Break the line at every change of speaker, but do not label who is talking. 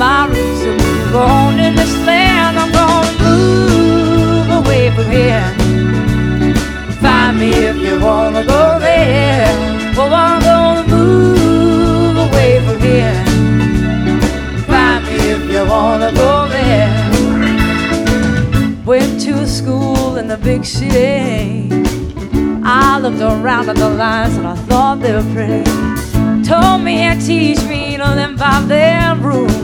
my roots to move on in this land. I'm gonna move away from here. Find me if you wanna go there. Oh, I'm gonna move away from here. Find me if you wanna go there. Went to school in the big city. I looked around at the lines and I thought they were pretty. Told me and teach me, them 5 damn rules.